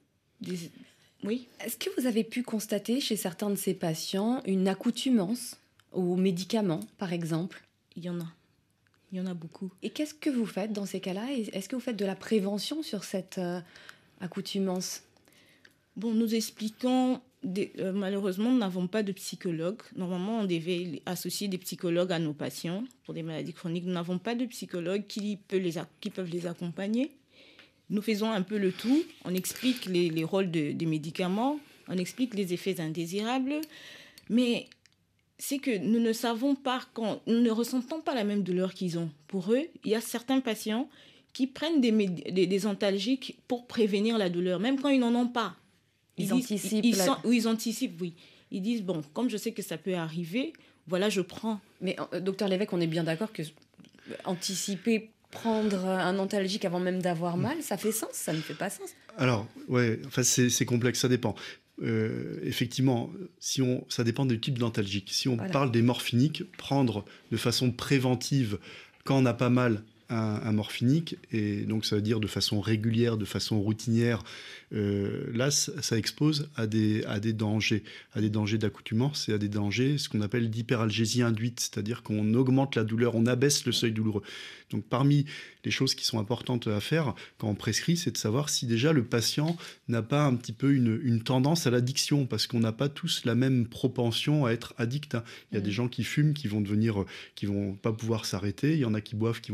Oui. Est-ce que vous avez pu constater chez certains de ces patients une accoutumance aux médicaments, par exemple? Il y en a beaucoup. Et qu'est-ce que vous faites dans ces cas-là? Est-ce que vous faites de la prévention sur cette accoutumance? Bon, nous expliquons, malheureusement, nous n'avons pas de psychologue. Normalement, on devait associer des psychologues à nos patients pour des maladies chroniques. Nous n'avons pas de psychologues qui peuvent les accompagner. Nous faisons un peu le tout. On explique les rôles des médicaments, on explique les effets indésirables, mais c'est que nous ne savons pas, nous ne ressentons pas la même douleur qu'ils ont. Pour eux, il y a certains patients qui prennent des antalgiques pour prévenir la douleur, même quand ils n'en ont pas. Ils anticipent, oui. Ils disent, bon, comme je sais que ça peut arriver, voilà, je prends. Mais docteur Lévesque, on est bien d'accord que anticiper, prendre un antalgique avant même d'avoir mal, ça fait sens? Ça ne fait pas sens. Alors, ouais, enfin, c'est complexe, ça dépend. Effectivement, ça dépend du type d'antalgique. Si on parle des morphiniques, prendre de façon préventive quand on n'a pas mal un morphinique, et donc ça veut dire de façon régulière, de façon routinière, là ça expose à des dangers d'accoutumance et à des dangers, ce qu'on appelle d'hyperalgésie induite, c'est-à-dire qu'on augmente la douleur, on abaisse le seuil douloureux. Donc parmi les choses qui sont importantes à faire quand on prescrit, c'est de savoir si déjà le patient n'a pas un petit peu une tendance à l'addiction, parce qu'on n'a pas tous la même propension à être addict. Il y a des gens qui fument, qui vont pas pouvoir s'arrêter. Il y en a qui boivent, qui vont pas pouvoir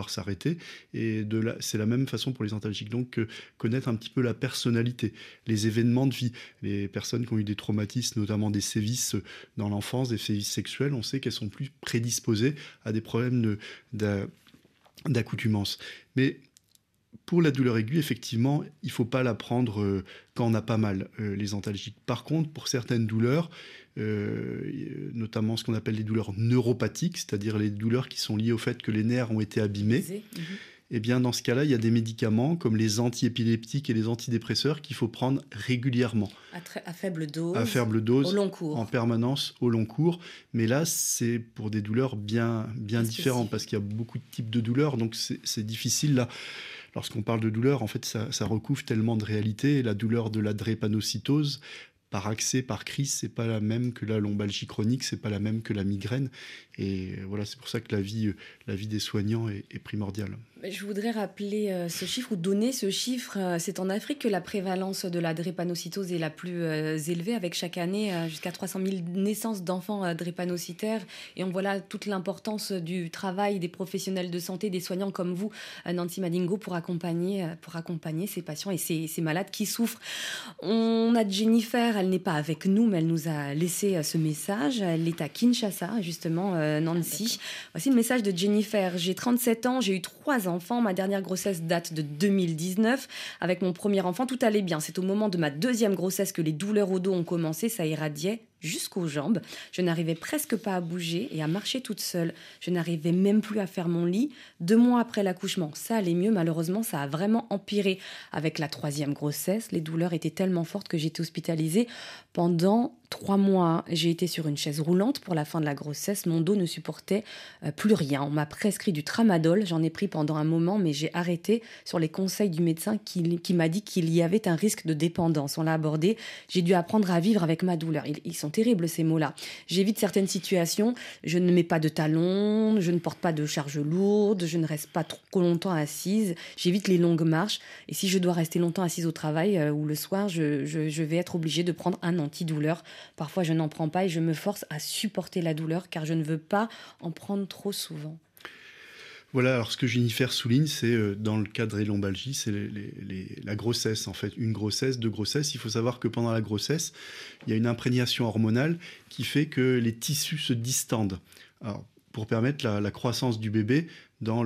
pouvoir s'arrêter. Et c'est la même façon pour les antalgiques. Donc, connaître un petit peu la personnalité, les événements de vie. Les personnes qui ont eu des traumatismes, notamment des sévices dans l'enfance, des sévices sexuels, on sait qu'elles sont plus prédisposées à des problèmes d'accoutumance. Mais pour la douleur aiguë, effectivement, il ne faut pas la prendre quand on n'a pas mal, les antalgiques. Par contre, pour certaines douleurs, notamment ce qu'on appelle les douleurs neuropathiques, c'est-à-dire les douleurs qui sont liées au fait que les nerfs ont été abîmés, eh bien, dans ce cas-là, il y a des médicaments comme les antiépileptiques et les antidépresseurs qu'il faut prendre régulièrement. À faible dose, au long cours. En permanence, au long cours. Mais là, c'est pour des douleurs bien différentes, parce qu'il y a beaucoup de types de douleurs, donc c'est difficile là. Lorsqu'on parle de douleur, en fait, ça recouvre tellement de réalités. La douleur de la drépanocytose, par accès, par crise, c'est pas la même que la lombalgie chronique, c'est pas la même que la migraine. Et voilà, c'est pour ça que la vie des soignants est primordiale. Je voudrais rappeler ce chiffre, ou donner ce chiffre. C'est en Afrique que la prévalence de la drépanocytose est la plus élevée, avec chaque année jusqu'à 300 000 naissances d'enfants drépanocytaires. Et on voit là toute l'importance du travail des professionnels de santé, des soignants comme vous, Nancy Madingo, pour accompagner ces patients et ces malades qui souffrent. On a Jennifer, elle n'est pas avec nous, mais elle nous a laissé ce message. Elle est à Kinshasa, justement, Nancy. Voici le message de Jennifer. J'ai 37 ans, j'ai eu 3 enfants. Ma dernière grossesse date de 2019. Avec mon premier enfant, tout allait bien. C'est au moment de ma deuxième grossesse que les douleurs au dos ont commencé. Ça irradiait jusqu'aux jambes. Je n'arrivais presque pas à bouger et à marcher toute seule. Je n'arrivais même plus à faire mon lit. 2 mois après l'accouchement, ça allait mieux. Malheureusement, ça a vraiment empiré. Avec la 3e grossesse, les douleurs étaient tellement fortes que j'étais hospitalisée pendant 3 mois. J'ai été sur une chaise roulante pour la fin de la grossesse. Mon dos ne supportait plus rien. On m'a prescrit du tramadol. J'en ai pris pendant un moment, mais j'ai arrêté sur les conseils du médecin qui m'a dit qu'il y avait un risque de dépendance. On l'a abordé. J'ai dû apprendre à vivre avec ma douleur. Ils sont terribles, ces mots-là. J'évite certaines situations. Je ne mets pas de talons, je ne porte pas de charge lourde, je ne reste pas trop longtemps assise. J'évite les longues marches. Et si je dois rester longtemps assise au travail ou le soir, je vais être obligée de prendre un antidouleur. Parfois, je n'en prends pas et je me force à supporter la douleur car je ne veux pas en prendre trop souvent. Voilà, alors ce que Jennifer souligne, c'est dans le cas de la lombalgie, c'est la grossesse, en fait. 1 grossesse, 2 grossesses. Il faut savoir que pendant la grossesse, il y a une imprégnation hormonale qui fait que les tissus se distendent. Alors, pour permettre la croissance du bébé dans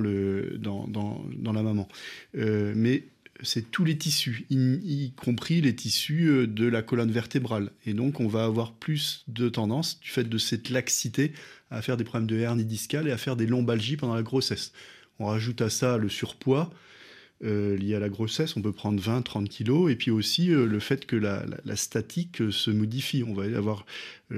la maman. Mais c'est tous les tissus, y compris les tissus de la colonne vertébrale. Et donc, on va avoir plus de tendance, du fait de cette laxité, à faire des problèmes de hernie discale et à faire des lombalgies pendant la grossesse. On rajoute à ça le surpoids lié à la grossesse. On peut prendre 20-30 kilos. Et puis aussi le fait que la statique se modifie. On va avoir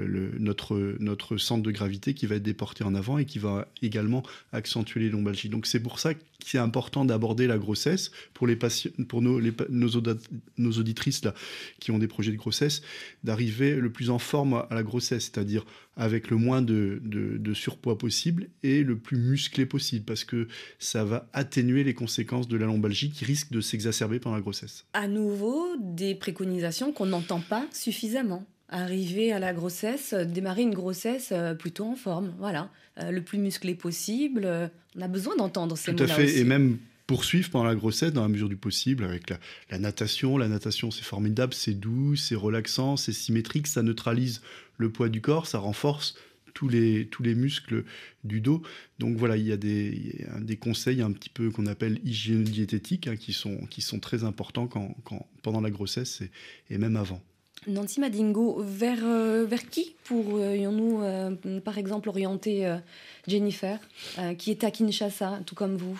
notre centre de gravité qui va être déporté en avant et qui va également accentuer les lombalgies. Donc c'est pour ça que c'est important d'aborder la grossesse pour les patients, pour nos auditrices là, qui ont des projets de grossesse, d'arriver le plus en forme à la grossesse, c'est-à-dire avec le moins de surpoids possible et le plus musclé possible, parce que ça va atténuer les conséquences de la lombalgie qui risquent de s'exacerber pendant la grossesse. À nouveau, des préconisations qu'on n'entend pas suffisamment. Arriver à la grossesse, démarrer une grossesse plutôt en forme, voilà, le plus musclé possible. On a besoin d'entendre ces mots-là aussi. Tout à fait, et même poursuivre pendant la grossesse dans la mesure du possible avec la natation. La natation, c'est formidable, c'est doux, c'est relaxant, c'est symétrique, ça neutralise le poids du corps, ça renforce tous les muscles du dos. Donc voilà, il y a des conseils un petit peu qu'on appelle hygiéno-diététiques qui sont très importants pendant la grossesse et même avant. Nancy Madingo, vers qui pourrions-nous, par exemple, orienter Jennifer, qui est à Kinshasa, tout comme vous ?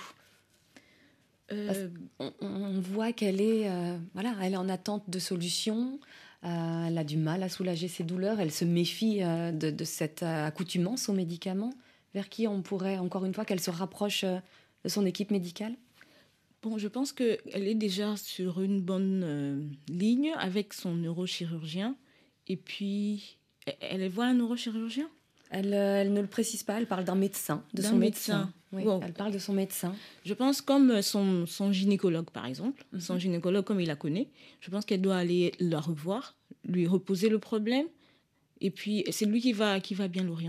On voit qu'elle est, elle est en attente de solutions, elle a du mal à soulager ses douleurs, elle se méfie de cette accoutumance aux médicaments. Vers qui on pourrait, encore une fois, qu'elle se rapproche de son équipe médicale ? Bon, je pense qu'elle est déjà sur une bonne ligne avec son neurochirurgien. Et puis, elle voit un neurochirurgien ? Elle ne le précise pas, elle parle d'un médecin, de son médecin. Oui, bon. Elle parle de son médecin. Je pense comme son gynécologue, par exemple. Mm-hmm. Son gynécologue, comme il la connaît, je pense qu'elle doit aller la revoir, lui reposer le problème. Et puis, c'est lui qui va bien l'orienter.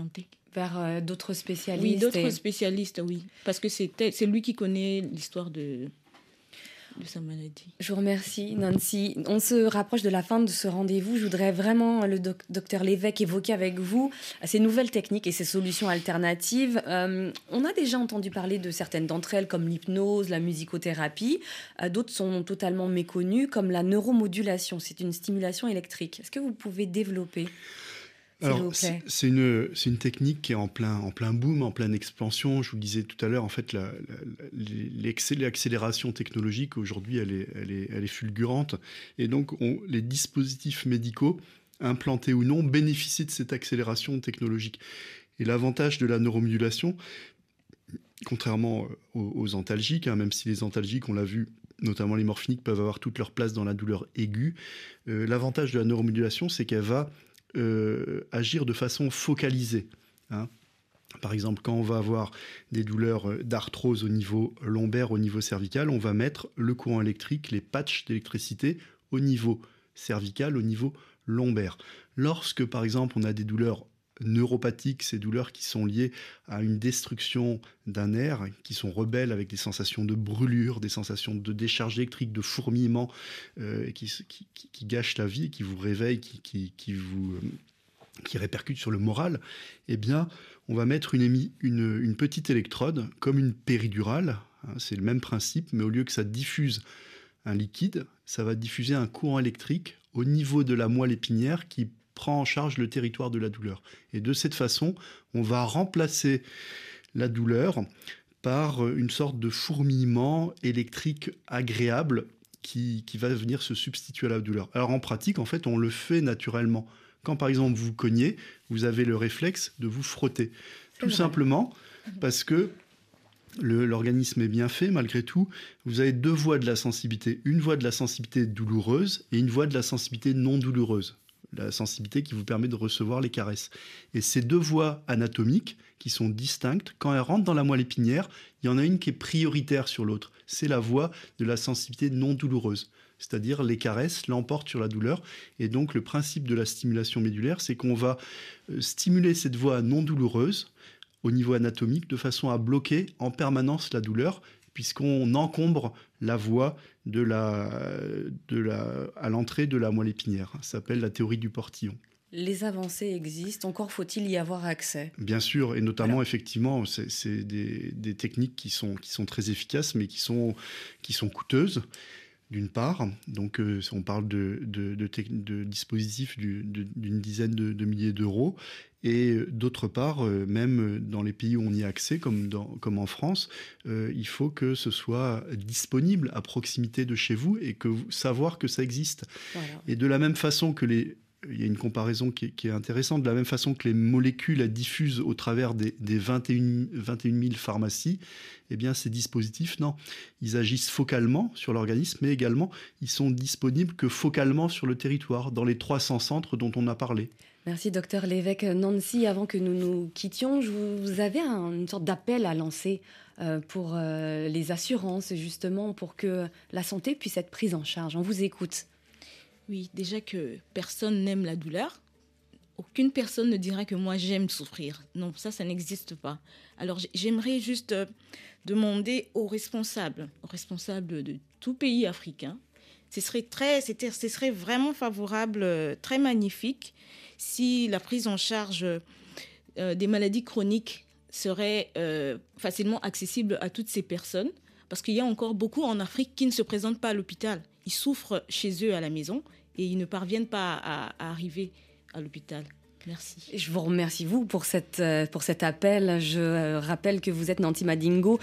vers d'autres spécialistes. Oui, d'autres spécialistes, oui. Parce que c'est lui qui connaît l'histoire de sa maladie. Je vous remercie, Nancy. On se rapproche de la fin de ce rendez-vous. Je voudrais vraiment, le docteur Lévesque, évoquer avec vous ces nouvelles techniques et ces solutions alternatives. On a déjà entendu parler de certaines d'entre elles, comme l'hypnose, la musicothérapie. D'autres sont totalement méconnues, comme la neuromodulation. C'est une stimulation électrique. Est-ce que vous pouvez développer ? Alors, c'est une technique qui est en plein boom, en pleine expansion. Je vous le disais tout à l'heure, en fait, l'accélération technologique, aujourd'hui, elle est fulgurante. Et donc, les dispositifs médicaux, implantés ou non, bénéficient de cette accélération technologique. Et l'avantage de la neuromodulation, contrairement aux antalgiques, même si les antalgiques, on l'a vu, notamment les morphiniques, peuvent avoir toute leur place dans la douleur aiguë, l'avantage de la neuromodulation, c'est qu'elle va agir de façon focalisée. Par exemple, quand on va avoir des douleurs d'arthrose au niveau lombaire, au niveau cervical, on va mettre le courant électrique, les patchs d'électricité au niveau cervical, au niveau lombaire. Lorsque, par exemple, on a des douleurs neuropathiques, ces douleurs qui sont liées à une destruction d'un nerf, qui sont rebelles avec des sensations de brûlure, des sensations de décharge électrique, de fourmillement, qui gâchent la vie, qui vous réveillent, qui répercutent sur le moral, eh bien, on va mettre une petite électrode, comme une péridurale, c'est le même principe, mais au lieu que ça diffuse un liquide, ça va diffuser un courant électrique au niveau de la moelle épinière qui prend en charge le territoire de la douleur. Et de cette façon, on va remplacer la douleur par une sorte de fourmillement électrique agréable qui va venir se substituer à la douleur. Alors en pratique, en fait, on le fait naturellement. Quand par exemple vous cognez, vous avez le réflexe de vous frotter. Tout simplement parce que l'organisme est bien fait, malgré tout. Vous avez deux voies de la sensibilité. Une voie de la sensibilité douloureuse et une voie de la sensibilité non douloureuse. La sensibilité qui vous permet de recevoir les caresses. Et ces deux voies anatomiques, qui sont distinctes, quand elles rentrent dans la moelle épinière, il y en a une qui est prioritaire sur l'autre. C'est la voie de la sensibilité non douloureuse. C'est-à-dire les caresses l'emportent sur la douleur. Et donc le principe de la stimulation médulaire, c'est qu'on va stimuler cette voie non douloureuse au niveau anatomique de façon à bloquer en permanence la douleur, puisqu'on encombre la voie à l'entrée de la moelle épinière. Ça s'appelle la théorie du portillon. Les avancées existent, encore faut-il y avoir accès. Bien sûr, et notamment, effectivement, c'est des techniques qui sont très efficaces, mais qui sont coûteuses, d'une part. Donc, on parle de dispositifs d'une dizaine de milliers d'euros. Et d'autre part, même dans les pays où on y a accès, comme en France, il faut que ce soit disponible à proximité de chez vous et savoir que ça existe. Voilà. Et de la même façon que il y a une comparaison qui est intéressante, de la même façon que les molécules elles diffusent au travers des 21 000 pharmacies, eh bien ces dispositifs, non, ils agissent focalement sur l'organisme, mais également ils sont disponibles que focalement sur le territoire, dans les 300 centres dont on a parlé. Merci, docteur Lévesque. Nancy, avant que nous nous quittions, vous avez une sorte d'appel à lancer pour les assurances, justement, pour que la santé puisse être prise en charge. On vous écoute. Oui, déjà que personne n'aime la douleur. Aucune personne ne dira que moi, j'aime souffrir. Non, ça n'existe pas. Alors, j'aimerais juste demander aux responsables de tout pays africain, ce serait vraiment favorable, très magnifique, si la prise en charge des maladies chroniques serait facilement accessible à toutes ces personnes, parce qu'il y a encore beaucoup en Afrique qui ne se présentent pas à l'hôpital. Ils souffrent chez eux à la maison et ils ne parviennent pas à arriver à l'hôpital. Merci. Je vous remercie, vous, pour cet appel. Je rappelle que vous êtes Nancy Madingo,